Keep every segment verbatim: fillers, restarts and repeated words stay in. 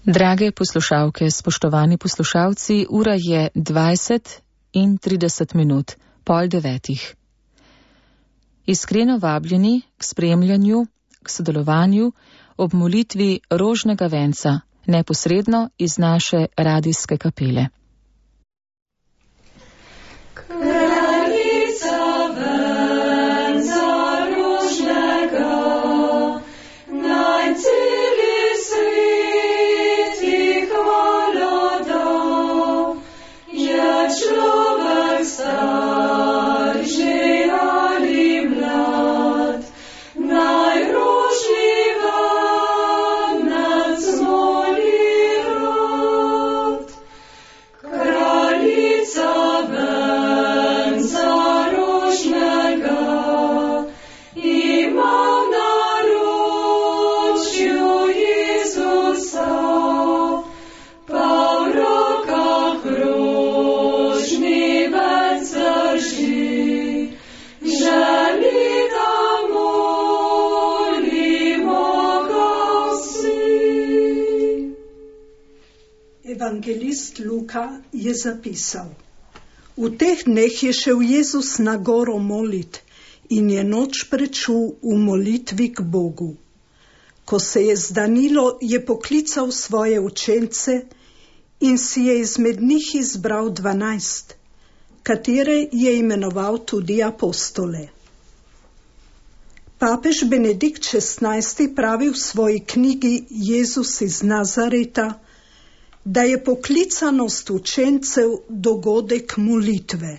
Drage poslušalke, spoštovani poslušalci, ura je dvajset in trideset minut, pol devetih. Iskreno vabljeni k spremljanju, k sodelovanju ob molitvi rožnega venca, neposredno iz naše radijske kapele. Evangelist Luka je zapisal: V teh dneh je šel Jezus na goro molit in je noč prečul v molitvi k Bogu. Ko se je zdanilo, je poklical svoje učence in si je izmed njih izbral dvanajst, katere je imenoval tudi apostole. Papež Benedikt šestnajsti pravi v svoji knjigi Jezus iz Nazareta, da je poklicanost učencev dogodek molitve.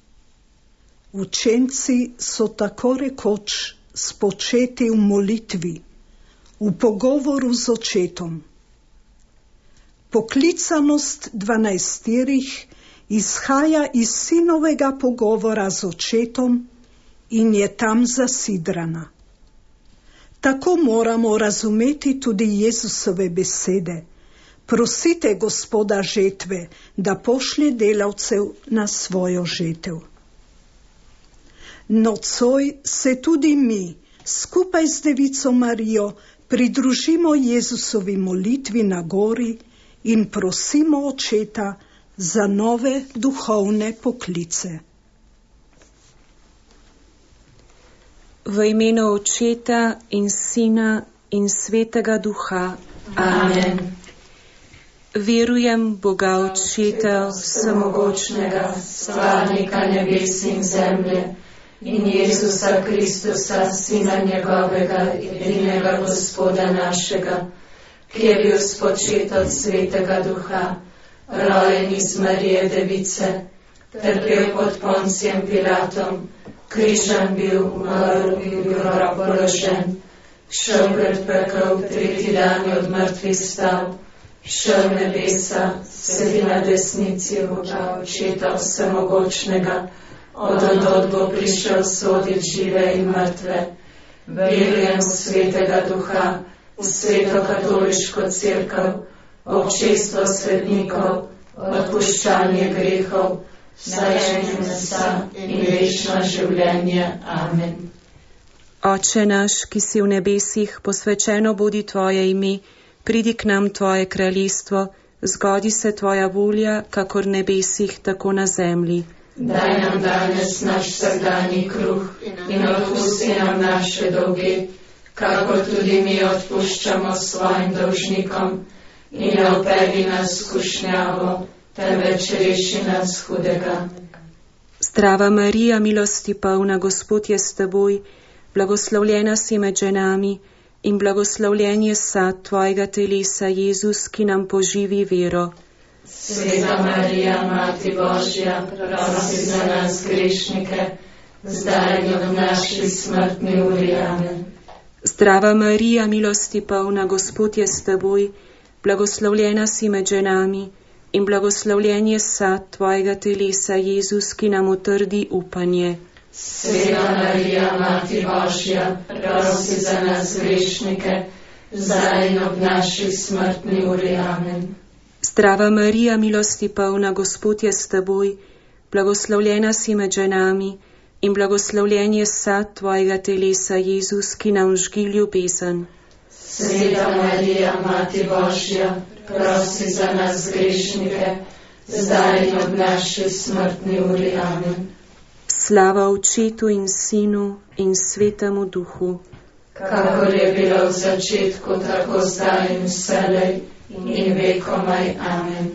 Učenci so tako rekoč spočeti v molitvi, v pogovoru z očetom. Poklicanost dvanajsterih izhaja iz sinovega pogovora z očetom in je tam zasidrana. Tako moramo razumeti tudi Jezusove besede: prosite Gospoda žetve, da pošlje delavcev na svojo žetev. Nocoj se tudi mi, skupaj z Devico Marijo, pridružimo Jezusovi molitvi na gori in prosimo Očeta za nove duhovne poklice. V imenu Očeta in Sina in Svetega Duha. Amen. Verujem Boga Očeta vsemogočnega, stvarnika nebes in zemlje, in Jezusa Kristusa, Sina njegovega, edinega Gospoda našega, ki je bil spočet od Svetega Duha, rojen iz Marije Device, trpel pod Poncijem Pilatom, križan bil, umrl in bil položen, šel pred pekel, tretji dan je od mrtvih stal, šel nebesa, sedi na desnici Boga Očeta vsemogočnega, od ondod bo prišel sodit žive in mrtve. Verujem v Svetega Duha, v Sveto katoliško cerkev, občestvo svetnikov, odpuščanje grehov, stajenje mesa in večno življenje. Amen. Oče naš, ki si v nebesih, posvečeno bodi tvoje ime, pridi k nam tvoje kraljestvo, zgodi se tvoja volja, kakor v nebesih, tako na zemlji. Daj nam danes naš vsakdanji kruh in odpusti nam naše dolge, kakor tudi mi odpuščamo svojim dolžnikom, in ne vpelji nas v skušnjavo, temveč reši nas hudega. Zdrava Marija, milosti polna, Gospod je s teboj, blagoslovljena si med ženami in blagoslovljen je sad tvojega telesa, Jezus, ki nam poživi vero. Sveta Marija, Mati Božja, prosi za nas grešnike, zdaj in v naši smrtni uri. Amen. Zdrava Marija, milosti polna, Gospod je s teboj, blagoslovljena si med ženami in blagoslovljen je sad tvojega telesa, Jezus, ki nam utrdi upanje. Sveta Marija, Mati Božja, prosi za nas grešnike, zdaj in ob naši smrtni uri. Amen. Zdrava Marija, milosti polna, Gospod je s teboj, blagoslovljena si med ženami in blagoslovljen je sad tvojega telesa, Jezus, ki nam žgi ljubezen. Sveta Marija, Mati Božja, prosi za nas grešnike, zdaj in ob naši smrtni uri. Amen. Slava Očetu in Sinu in Svetemu Duhu, kakor je bilo v začetku, tako zdaj in vselej in vekomaj. Amen.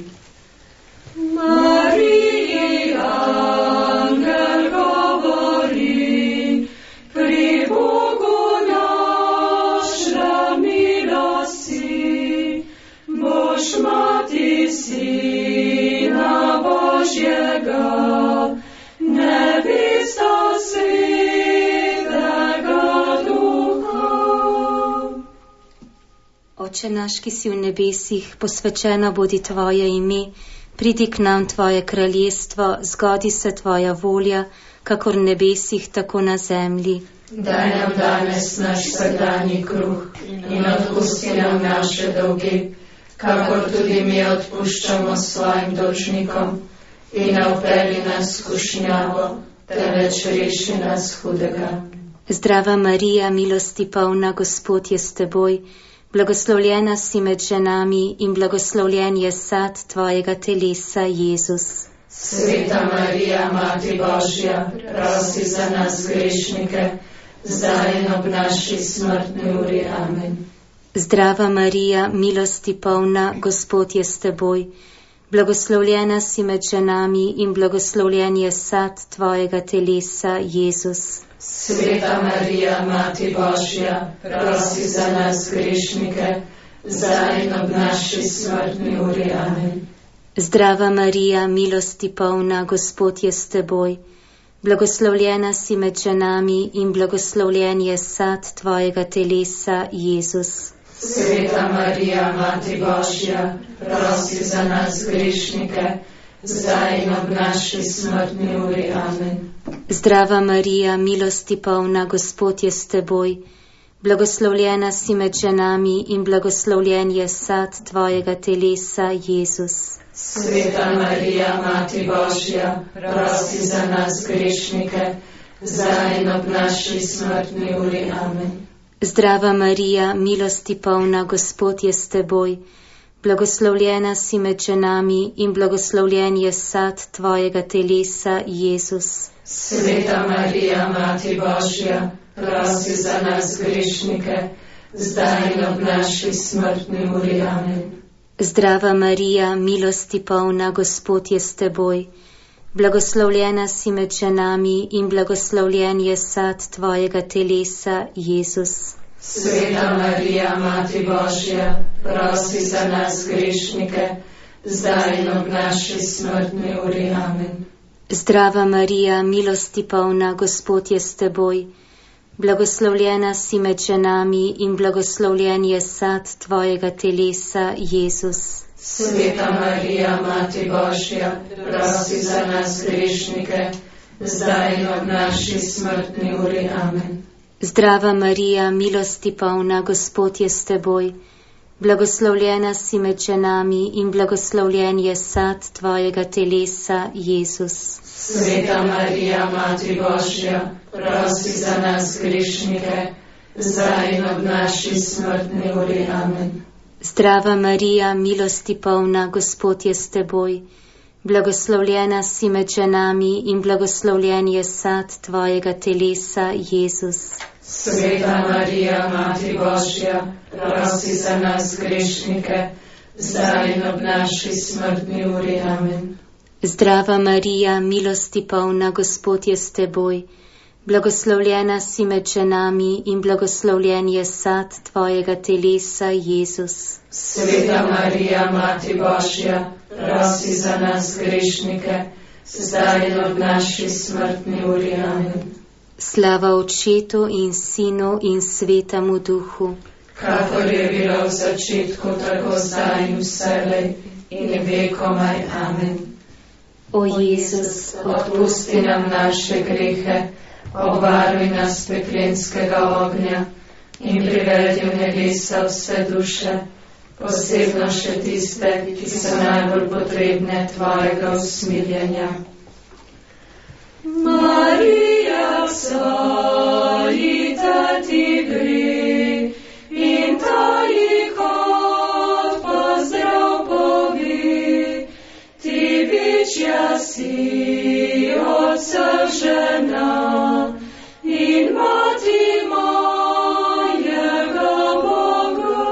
Mariji, angel govori, pri Bogu našla milosti, boš mati Sina Božjega, nevesta Svetega Duha. Oče naš, ki si v nebesih, posvečeno bodi tvoje ime, pridi k nam tvoje kraljestvo, zgodi se tvoja volja, kakor v nebesih, tako na zemlji. Daj nam danes naš vsakdanji kruh in odpusti nam naše dolge, kakor tudi mi odpuščamo svojim dolžnikom, in ne vpelji nas v skušnjavo, temveč reši nas hudega. Zdrava Marija, milosti polna, Gospod je s teboj, blagoslovljena si med ženami in blagoslovljen je sad tvojega telesa, Jezus. Sveta Marija, Mati Božja, prosi za nas grešnike, zdaj in ob naši smrtni uri. Amen. Zdrava Marija, milosti polna, Gospod je s teboj, blagoslovljena si med ženami in blagoslovljen je sad tvojega telesa, Jezus. Sveta Marija, Mati Božja, prosi za nas grešnike, zdaj in ob naši smrtni uri. Amen. Zdrava Marija, milosti polna, Gospod je s teboj, blagoslovljena si med ženami in blagoslovljen je sad tvojega telesa, Jezus. Sveta Marija, Mati Božja, prosi za nas grešnike, zdaj in ob naši smrtni uri. Amen. Zdrava Marija, milosti polna, Gospod je s teboj, blagoslovljena si med ženami in blagoslovljen je sad tvojega telesa, Jezus. Sveta Marija, Mati Božja, prosi za nas grešnike, zdaj in ob naši smrtni uri. Amen. Zdrava Marija, milosti polna, Gospod je s teboj, blagoslovljena si med ženami in blagoslovljen je sad tvojega telesa, Jezus. Sveta Marija, Mati Božja, prosi za nas grešnike, zdaj in ob naši smrtni uri. Amen. Zdrava Marija, milosti polna, Gospod je s teboj, blagoslovljena si med ženami in blagoslovljen je sad tvojega telesa, Jezus. Sveta Marija, Mati Božja, prosi za nas grešnike, zdaj in ob naši smrtni uri. Amen. Zdrava Marija, milosti polna, Gospod je s teboj, blagoslovljena si med ženami in blagoslovljen je sad tvojega telesa, Jezus. Sveta Marija, Mati Božja, prosi za nas grešnike, zdaj in ob naši smrtni uri. Amen. Zdrava Marija, milosti polna, Gospod je s teboj, blagoslovljena si med ženami in blagoslovljen je sad tvojega telesa, Jezus. Sveta Marija, Mati Božja, prosi za nas grešnike, zdaj in ob naši smrtni uri. Amen. Zdrava Marija, milosti polna, Gospod je s teboj, blagoslovljena si med ženami in blagoslovljen je sad tvojega telesa, Jezus. Sveta Marija, Mati Božja, prosi za nas grešnike, zdaj in ob naši smrtni uri. Amen. Zdrava Marija, milosti polna, Gospod je s teboj, blagoslovljena si med ženami in blagoslovljen je sad tvojega telesa, Jezus. Sveta Marija, Mati Božja, prosi za nas grešnike, zdaj in ob naši smrtni uri. Amen. Slava Očetu in Sinu in Svetemu Duhu, kakor je bilo v začetku, tako zdaj in vselej in vekomaj. Amen. O Jezus, odpusti nam naše grehe, obvaruj nas peklenskega ognja in privedi v nebesa vse duše, posebno še tiste, ki so najbolj potrebne tvojega usmiljenja. Marija, vstajite ti gre in ta si od vseh žena in mati mojega Boga.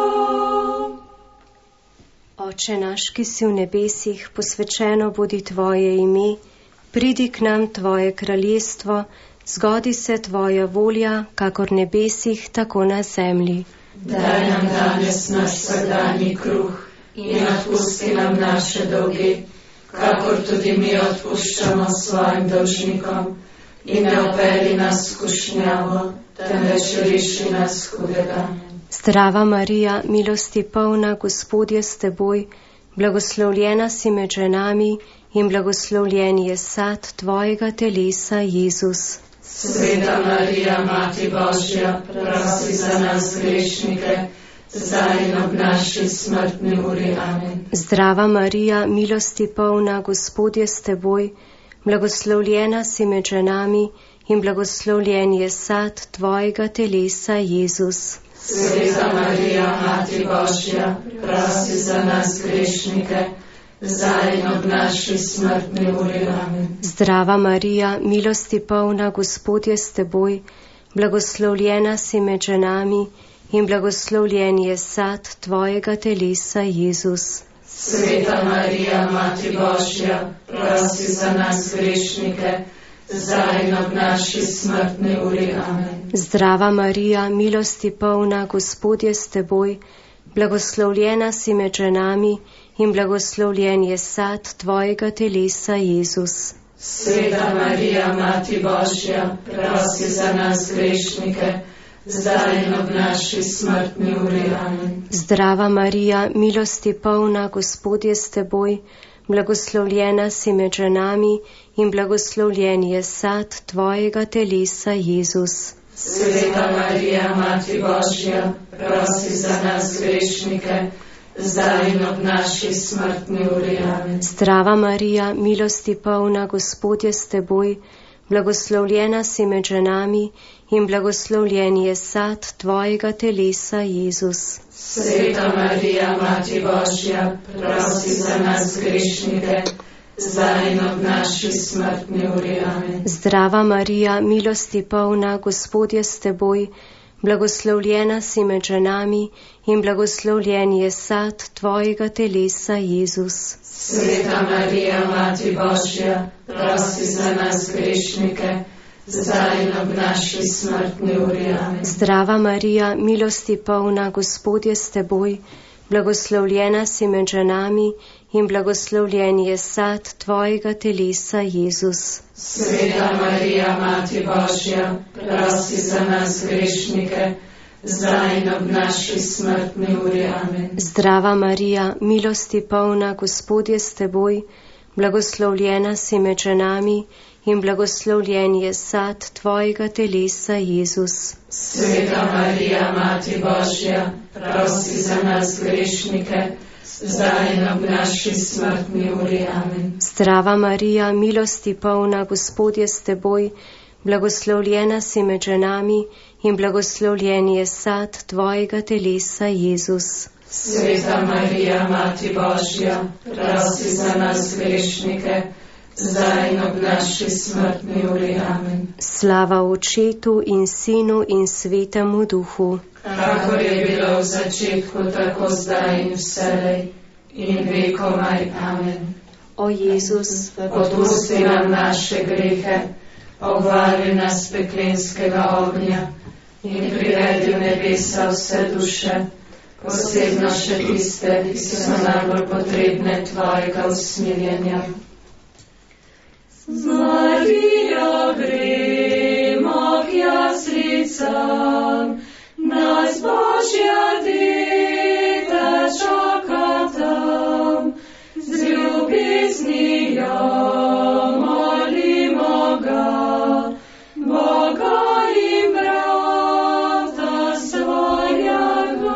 Oče naš, ki si v nebesih, posvečeno bodi tvoje ime, pridi k nam tvoje kraljestvo, zgodi se tvoja volja, kakor nebesih, tako na zemlji. Daj nam danes naš vsakdanji kruh in odpusti nam naše dolge, kakor tudi mi odpuščamo svojim dolžnikom, in ne opeli nas v skušnjavo, temveč reši nas hudega. Zdrava Marija, milosti polna, Gospod je s teboj, blagoslovljena si med ženami in blagoslovljen je sad tvojega telesa, Jezus. Sveta Marija, Mati Božja, prosi za nas grešnike, zdaj in ob naši smrtni uri. Amen. Zdrava Marija, milosti polna, Gospod je s teboj, blagoslovljena si med ženami in blagoslovljen je sad tvojega telesa, Jezus. Sveta Marija, Mati Božja, prosi za nas grešnike, zdaj in ob naši smrtni uri. Amen. Zdrava Marija, milosti polna, Gospod je s teboj, blagoslovljena si med ženami in blagoslovljen je sad tvojega telesa, Jezus. Sveta Marija, Mati Božja, prosi za nas grešnike, zdaj in ob naši smrtni uri. Amen. Zdrava Marija, milosti polna, Gospod je s teboj, blagoslovljena si med ženami in blagoslovljen je sad tvojega telesa, Jezus. Sveta Marija, Mati Božja, prosi za nas grešnike, zdaj in ob naši smrtni uri. Amen. Zdrava Marija, milosti polna, Gospod je s teboj, blagoslovljena si med ženami in blagoslovljen je sad tvojega telesa, Jezus. Sveta Marija, Mati Božja, prosi za nas grešnike, zdaj in ob naši smrtni uri. Amen. Zdrava Marija, milosti polna, Gospod je s teboj, blagoslovljena si med ženami in blagoslovljen je sad tvojega telesa, Jezus. Sveta Marija, Mati Božja, prosi za nas grešnike, zdaj in ob naši smrtni uri. Amen. Zdrava Marija, milosti polna, Gospod je s teboj, blagoslovljena si med ženami in blagoslovljen je sad tvojega telesa, Jezus. Sveta Marija, Mati Božja, prosi za nas grešnike, zdaj in ob naši smrtni uri. Amen. Zdrava Marija, milosti polna, Gospod je s teboj, blagoslovljena si med ženami in blagoslovljen je sad tvojega telesa, Jezus. Sveta Marija, Mati Božja, prosi za nas grešnike, zdaj in ob naši smrtni uri. Amen. Zdrava Marija, milosti polna, Gospod je s teboj, blagoslovljena si med ženami in blagoslovljen je sad tvojega telesa, Jezus. Sveta Marija, Mati Božja, prosi za nas grešnike, zdaj in ob naši smrtni uri. Amen. Zdrava Marija, milosti polna, Gospod je s teboj, blagoslovljena si med ženami in blagoslovljen je sad tvojega telesa, Jezus. Sveta Marija, Mati Božja, prosi za nas grešnike, zdaj in ob naši smrtni uri. Amen. Slava Očetu in Sinu in Svetemu Duhu, kakor je bilo v začetku, tako zdaj in vselej in vekomaj. Amen. O Jezus, odpusti nam naše grehe, obvari nas peklenskega ognja in privedi v nebesa vse duše, posebno še tiste, ki so najbolj potrebne tvojega usmiljenja. Z Marijo gremo k jaslicam, nas Božja dete čaka tam, z ljubeznijo molimo ga, Boga in brata svojega.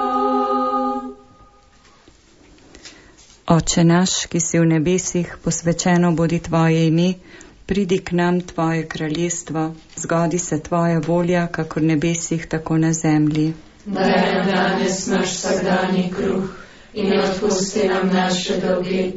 Oče naš, ki si v nebesih, posvečeno bodi tvoje ime, pridi k nam tvoje kraljestvo, zgodi se tvoja volja, kakor v nebesih, tako na zemlji. Daj nam danes naš vsakdanji kruh in odpusti nam naše dolge,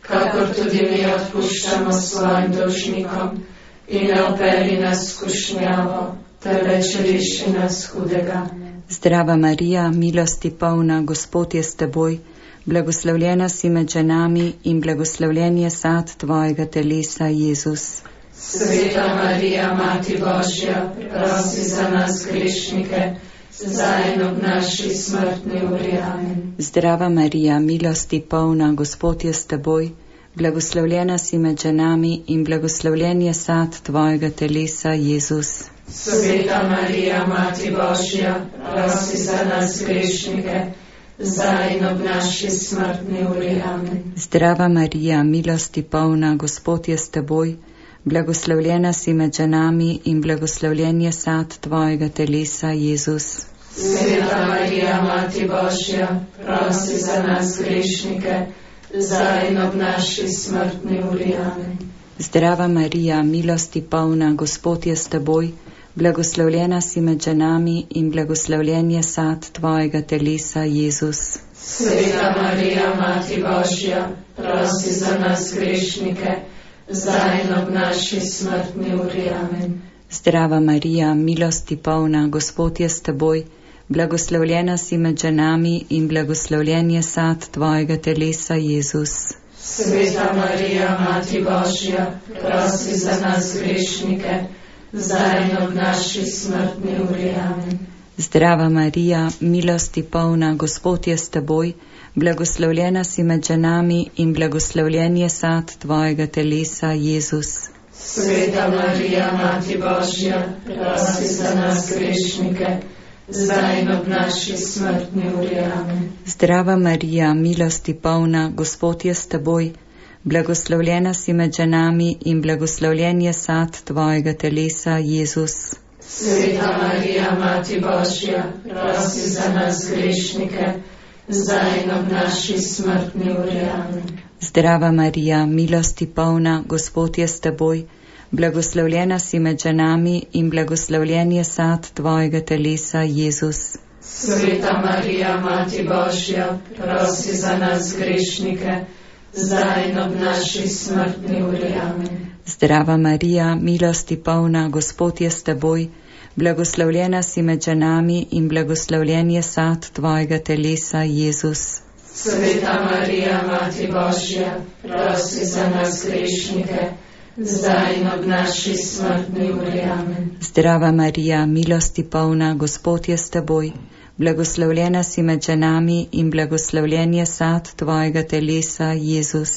kakor tudi mi odpuščamo svojim dolžnikom, in ne operi nas v skušnjavo, temveč reši nas hudega. Zdrava Marija, milosti polna, Gospod je s teboj, blagoslovljena si med ženami in blagoslovljen je sad tvojega telesa, Jezus. Sveta Marija, Mati Božja, prosi za nas grešnike, zdaj in ob naši smrtni uri. Amen. Zdrava Marija, milosti polna, Gospod je s teboj, blagoslovljena si med ženami in blagoslovljen je sad tvojega telesa, Jezus. Sveta Marija, Mati Božja, prosi za nas grešnike, zdaj in ob naši smrtni uri. Amen. Zdrava Marija, milosti polna, Gospod je s teboj, blagoslovljena si med ženami in blagoslovljen je sad tvojega telesa, Jezus. Sveta Marija, Mati Božja, prosi za nas grešnike, zdaj in ob naši smrtni uri. Amen. Zdrava Marija, milosti polna, Gospod je s teboj, blagoslovljena si med ženami in blagoslovljen je sad tvojega telesa, Jezus. Sveta Marija, Mati Božja, prosi za nas grešnike, zdaj in ob naši smrtni uri. Amen. Zdrava Marija, milosti polna, Gospod je s teboj, blagoslovljena si med ženami in blagoslovljen je sad tvojega telesa, Jezus. Sveta Marija, Mati Božja, prosi za nas grešnike, zdaj in ob naši smrtni uri. Amen. Zdrava Marija, milosti polna, Gospod je s teboj, blagoslovljena si med ženami in blagoslovljen je sad tvojega telesa, Jezus. Sveta Marija, Mati Božja, prosi za nas grešnike, zdaj in ob naši smrtni uri. Amen. Zdrava Marija, milosti polna, Gospod je s teboj, blagoslovljena si med ženami in blagoslovljen je sad tvojega telesa, Jezus. Sveta Marija, Mati Božja, prosi za nas grešnike, zdaj in ob naši smrtni uri. Amen. Zdrava Marija, milosti polna, Gospod je s teboj, blagoslovljena si med ženami in blagoslovljen je sad tvojega telesa, Jezus. Sveta Marija, Mati Božja, prosi za nas grešnike, zdaj in ob naši smrtni uri. Amen. Zdrava Marija, milosti polna, Gospod je s teboj, blagoslovljena si med ženami in blagoslovljen je sad tvojega telesa, Jezus. Sveta Marija, Mati Božja, prosi za nas grešnike, zdaj in ob naši smrtni uri. Amen. Zdrava Marija, milosti polna, Gospod je s teboj, blagoslovljena si med ženami in blagoslovljen je sad tvojega telesa, Jezus.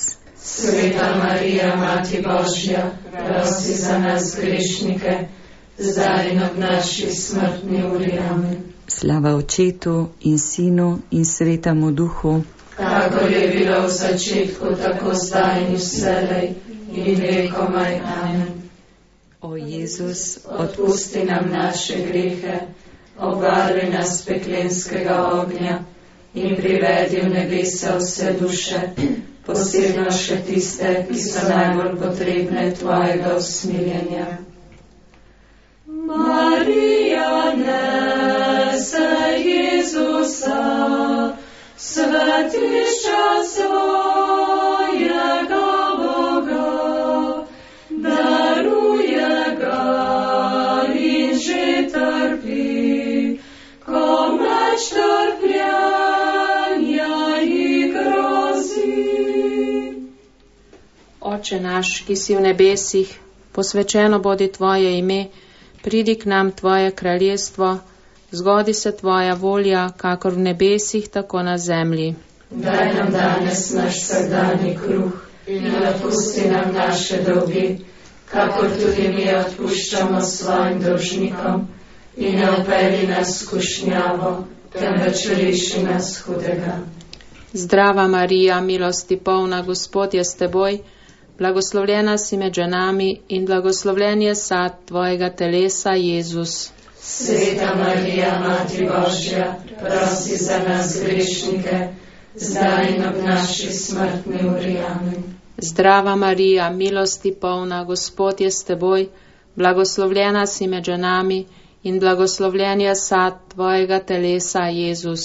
Sveta Marija, Mati Božja, prosi za nas grešnike, zdaj in ob naši smrtni uri. Amen. Slava Očetu in Sinu in Svetemu Duhu, kakor je bilo v začetku, tako zdaj in vselej in vekomaj. Amen. O Jezus, odpusti nam naše grehe, obvaruj nas peklenskega ognja in privedi v nebesa vse duše, posebno še tiste, ki so najbolj potrebne tvojega usmiljenja. Marija, nese Jezusa, svetišča svojega Boga, daruje ga in že trpi, ko meč trpljenja ji grozi. Oče naš, ki si v nebesih, posvečeno bodi tvoje ime, pridi k nam tvoje kraljestvo, zgodi se tvoja volja, kakor v nebesih, tako na zemlji. Daj nam danes naš vsakdanji kruh in odpusti nam naše dolgi, kakor tudi mi odpuščamo svojim dolžnikom, in ne vpelji nas v skušnjavo, temveč reši nas hudega. Zdrava Marija, milosti polna, Gospod je s teboj, blagoslovljena si med ženami in blagoslovljen je sad tvojega telesa, Jezus. Sveta Marija, Mati Božja, prosi za nas grešnike, zdaj in ob naši smrtni uri. Amen. Zdrava Marija, milosti polna, Gospod je s teboj, blagoslovljena si med ženami in blagoslovljen je sad tvojega telesa, Jezus.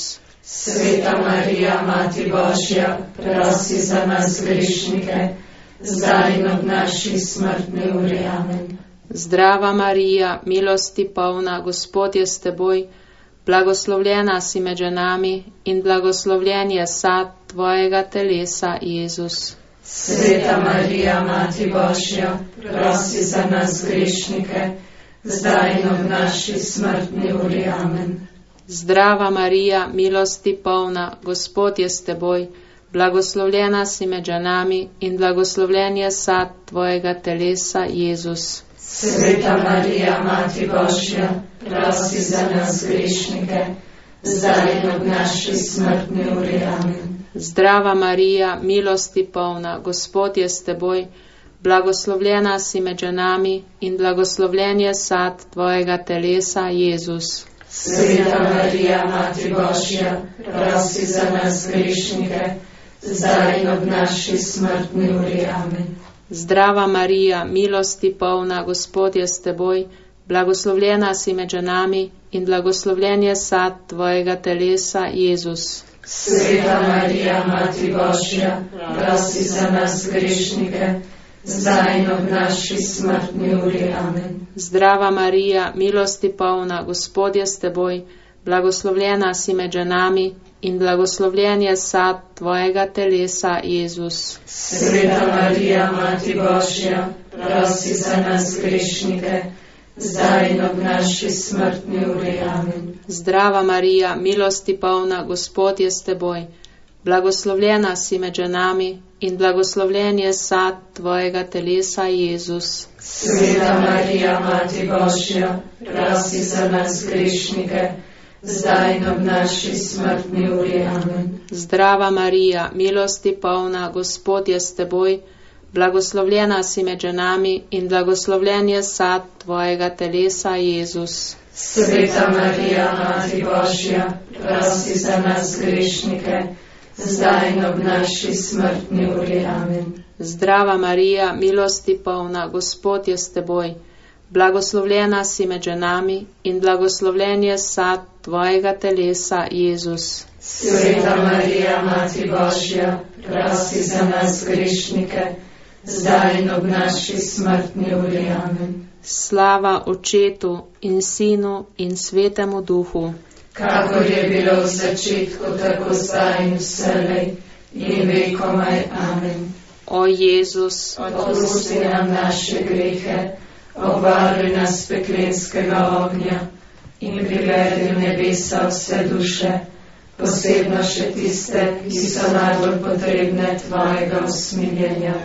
Sveta Marija, Mati Božja, prosi za nas grešnike, zdaj in ob naši smrtni uri. Amen. Zdrava Marija, milosti polna, Gospod je s teboj, blagoslovljena si med ženami in blagoslovljen je sad tvojega telesa, Jezus. Sveta Marija, Mati Božja, prosi za nas grešnike, zdaj in ob naši smrtni uri. Amen. Zdrava Marija, milosti polna, Gospod je s teboj, blagoslovljena si med ženami in blagoslovljen je sad tvojega telesa, Jezus. Sveta Marija, Mati Božja, prosi za nas grešnike, zdaj in ob naši smrtni uri. Amen. Zdrava Marija, milosti polna, Gospod je s teboj, blagoslovljena si med ženami in blagoslovljen je sad tvojega telesa, Jezus. Sveta Marija, Mati Božja, prosi za nas grešnike, zdaj in ob naši smrtni uri. Amen. Zdrava Marija, milosti polna, Gospod je s teboj, blagoslovljena si med ženami in blagoslovljen je sad tvojega telesa, Jezus. Sveta Marija, Mati Božja, prosi za nas grešnike, zdaj in ob naši smrtni uri. Amen. Zdrava Marija, milosti polna, Gospod je s teboj, blagoslovljena si med ženami in blagoslovljen je sad tvojega telesa, Jezus. Sveta Marija, Mati Božja, prosi za nas grešnike, zdaj in ob naši smrtni uri. Amen. Zdrava Marija, milosti polna, Gospod je s teboj, blagoslovljena si med ženami in blagoslovljen je sad tvojega telesa, Jezus. Sveta Marija, Mati Božja, prosi za nas grešnike, zdaj in ob naši smrtni uri. Amen. Zdrava Marija, milosti polna, Gospod je s teboj, blagoslovljena si med ženami in blagoslovljen je sad tvojega telesa, Jezus. Sveta Marija, Mati Božja, prosi za nas grešnike, zdaj in ob naši smrtni uri. Amen. Zdrava Marija, milosti polna, Gospod je s teboj, blagoslovljena si med ženami in blagoslovljen je sad tvojega telesa, Jezus. Sveta Marija, Mati Božja, prosi za nas grešnike, zdaj in ob naši smrtni uri. Amen. Slava Očetu in Sinu in Svetemu Duhu, kakor je bilo v začetku, tako zdaj in vselej in vekomaj. Amen. O Jezus, odpusti nam naše grehe, obvaruj nas peklenskega ognja in privedi v nebesa vse duše, posebno še tiste, ki so najbolj potrebne tvojega usmiljenja.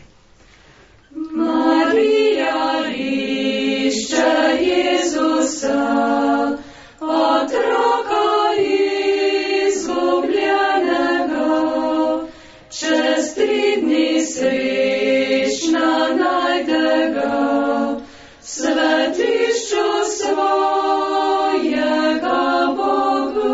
Marija, rišče Jezusa, otroka izgubljenega, čez tri dni srečna najde ga, svetišču svojega Bogu.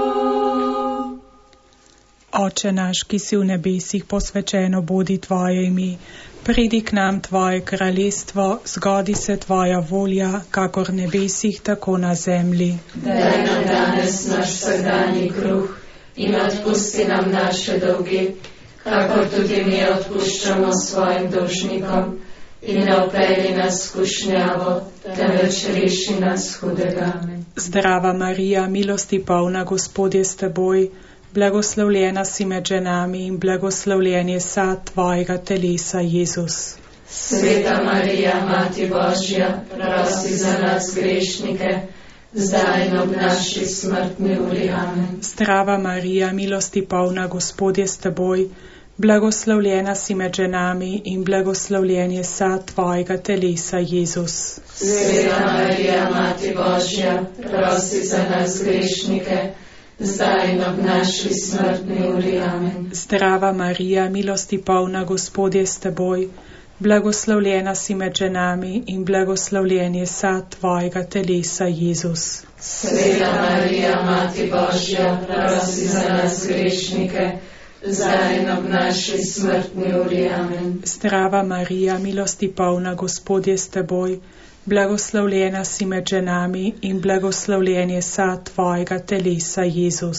Oče naš, ki si v nebesih, posvečeno bodi tvoje ime. Pridi k nam tvoje kraljestvo, zgodi se tvoja volja, kakor v nebesih, tako na zemlji. Daj nam danes naš vsakdanji kruh in odpusti nam naše dolge, kakor tudi mi odpuščamo svojim dolžnikom, in ne vpelji nas v skušnjavo, temveč reši nas hudega. Zdrava Marija, milosti polna, Gospod je s teboj, blagoslovljena si med ženami in blagoslovljen je sad tvojega telesa, Jezus. Sveta Marija, Mati Božja, prosi za nas grešnike, zdaj in ob naši smrtni uri. Amen. Zdrava Marija, milosti polna, Gospod je s teboj, blagoslovljena si med ženami in blagoslovljen je sad tvojega telesa, Jezus. Sveta Marija, Mati Božja, prosi za nas grešnike, zdaj in ob naši smrtni uri. Amen. Zdrava Marija, milosti polna, Gospod je s teboj, blagoslovljena si med ženami in blagoslovljen je sad tvojega telesa, Jezus. Sveta Marija, Mati Božja, prosi za nas grešnike, zdaj in ob naši smrtni uri. Amen. Zdrava Marija, milosti polna, Gospod je s teboj, blagoslovljena si med ženami in blagoslovljen je sad tvojega telesa, Jezus.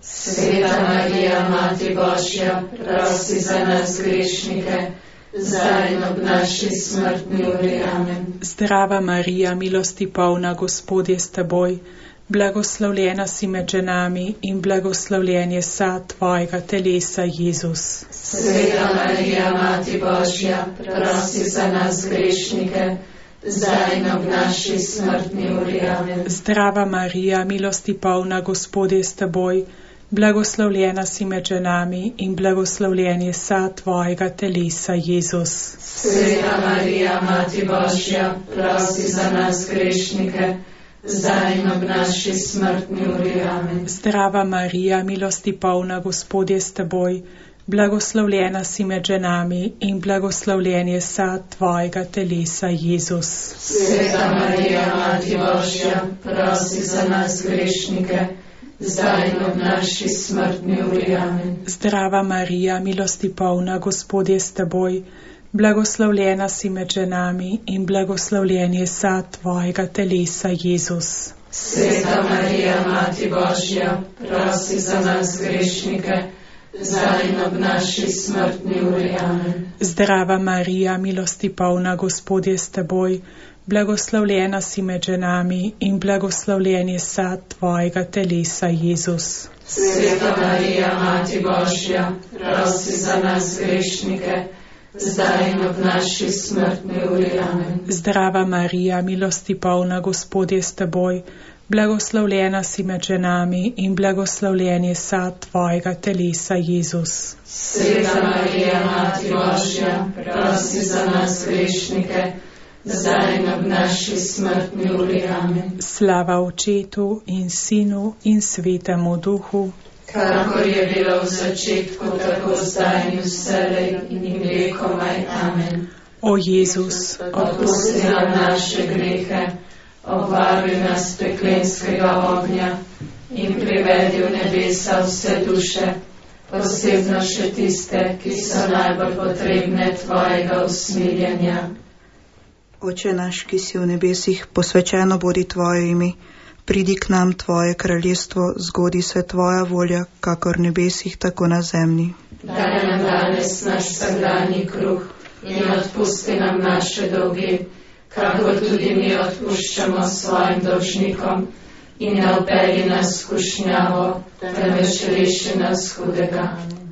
Sveta Marija, Mati Božja, prosi za nas grešnike, zdaj in ob naši smrtni uri. Amen. Zdrava Marija, milosti polna, Gospod je s teboj, blagoslovljena si med ženami in blagoslovljen je sad tvojega telesa, Jezus. Sveta Marija, Mati Božja, prosi za nas grešnike, zdaj in ob naši smrtni uri. Amen. Zdrava Marija, milosti polna, Gospod je s teboj, blagoslovljena si med ženami in blagoslovljen je sad tvojega telesa, Jezus. Sveta Marija, Mati Božja, prosi za nas grešnike, zdaj in ob naši smrtni uri. Amen. Zdrava Marija, milosti polna, Gospod je s teboj, blagoslovljena si med ženami in blagoslovljen je sad tvojega telesa, Jezus. Sveta Marija, Mati Božja, prosi za nas grešnike, zdaj in ob naši smrtni uri. Amen. Zdrava Marija, milosti polna, Gospod je s teboj, blagoslovljena si med ženami in blagoslovljen je sad tvojega telesa, Jezus. Sveta Marija, Mati Božja, prosi za nas grešnike, zdaj in ob naši smrtni uri. Amen. Zdrava Marija, milosti polna, Gospod je s teboj, blagoslovljena si med ženami in blagoslovljen je sad tvojega telesa, Jezus. Sveta Marija, Mati Božja, prosi za nas grešnike, zdaj in ob naši smrtni uri. Amen. Zdrava Marija, milosti polna, Gospod je s teboj, blagoslovljena si med ženami in blagoslovljen je sad tvojega telesa, Jezus. Sveta Marija, Mati Božja, prosi za nas grešnike, zdaj in ob naši smrtni uri. Amen. Slava Očetu in Sinu in Svetemu Duhu, kakor je bilo v začetku, tako zdaj in vselej in vekomaj. Amen. O Jezus, odpusti nam naše grehe, obvaruj nas peklenskega ognja in privedi v nebesa vse duše, posebno še tiste, ki so najbolj potrebne tvojega usmiljenja. Oče naš, ki si v nebesih, posvečeno bodi tvoje ime, pridi k nam tvoje kraljestvo, zgodi se tvoja volja, kakor v nebesih, tako na zemlji. Daj nam danes naš vsakdanji kruh in odpusti nam naše dolge, kakor tudi mi odpuščamo svojim dolžnikom, in ne vpelji nas v skušnjavo, temveč reši nas hudega.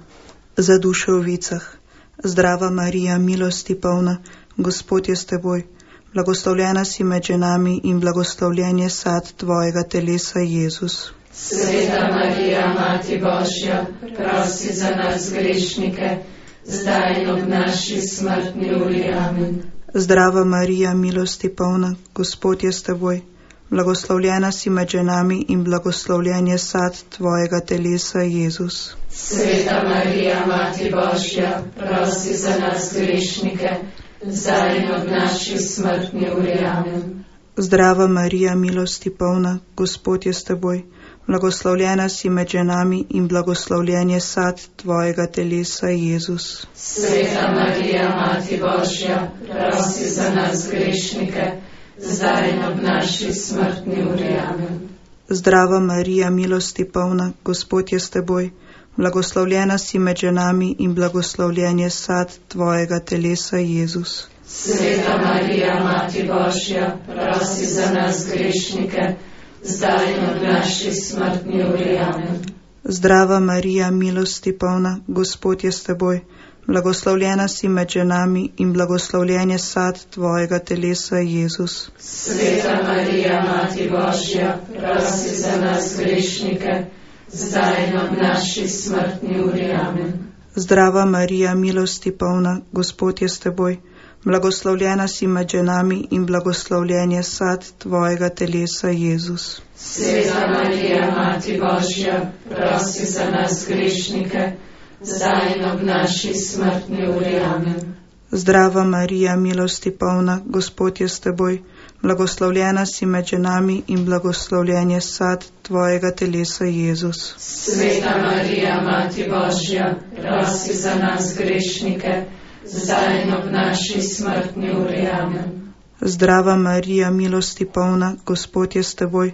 Za duše v vicah. Zdrava Marija, milosti polna, Gospod je s teboj, blagoslovljena si med ženami in blagoslovljen je sad tvojega telesa, Jezus. Sveta Marija, Mati Božja, prosi za nas grešnike, zdaj in ob naši smrtni uri. Amen. Zdrava Marija, milosti polna, Gospod je s teboj, blagoslovljena si med ženami in blagoslovljen je sad tvojega telesa, Jezus. Sveta Marija, Mati Božja, prosi za nas grešnike, zdaj in ob naši smrtni uri. Amen. Zdrava Marija, milosti polna, Gospod je s teboj, blagoslovljena si med ženami in blagoslovljen je sad tvojega telesa, Jezus. Sveta Marija, Mati Božja, prosi za nas grešnike, zdaj in ob naši smrtni uri. Amen. Zdrava Marija, milosti polna, Gospod je s teboj, blagoslovljena si med ženami in blagoslovljen je sad tvojega telesa, Jezus. Sveta Marija, Mati Božja, prosi za nas grešnike, zdaj in ob naši smrtni uri. Amen. Zdrava Marija, milosti polna, Gospod je s teboj, blagoslovljena si med ženami in blagoslovljen je sad tvojega telesa, Jezus. Sveta Marija, Mati Božja, prosi za nas grešnike, zdaj in ob naši smrtni uri. Amen. Zdrava Marija, milosti polna, Gospod je s teboj, blagoslovljena si med ženami in blagoslovljen je sad tvojega telesa, Jezus. Sveta Marija, Mati Božja, prosi za nas grešnike, zdaj in ob naši smrtni uri. Amen. Zdrava Marija, milosti polna, Gospod je s teboj, blagoslovljena si med ženami in blagoslovljen je sad tvojega telesa, Jezus. Sveta Marija, Mati Božja, prosi za nas grešnike, zdaj in ob naši smrtni uri. Amen. Zdrava Marija, milosti polna, Gospod je s teboj,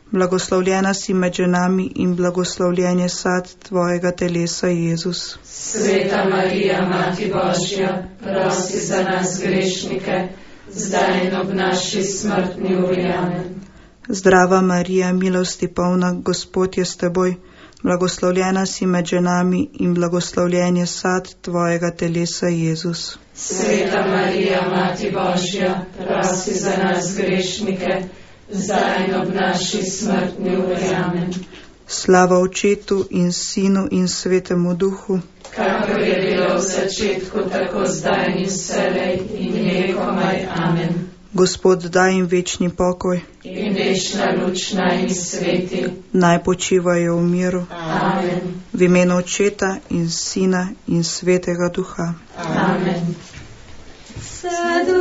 Blagoslovljena si med ženami in blagoslovljen je sad tvojega telesa, Jezus. Sveta Marija, Mati Božja, prosi za nas grešnike, zdaj in ob naši smrtni uri. Amen. Zdrava Marija, milosti polna, Gospod je s teboj. Blagoslovljena si med ženami in blagoslovljen je sad tvojega telesa, Jezus. Sveta Marija, Mati Božja, prosi za nas grešnike, zdaj in ob naši smrtni uri. Amen. Slava Očetu in Sinu in Svetemu Duhu, kakor je bilo v začetku, tako zdaj in vselej in vekomaj. Amen. Gospod daj jim večni pokoj in večna luč naj jim sveti. Naj počivajo v miru. Amen. V imenu Očeta in Sina in Svetega Duha. Amen. Sedu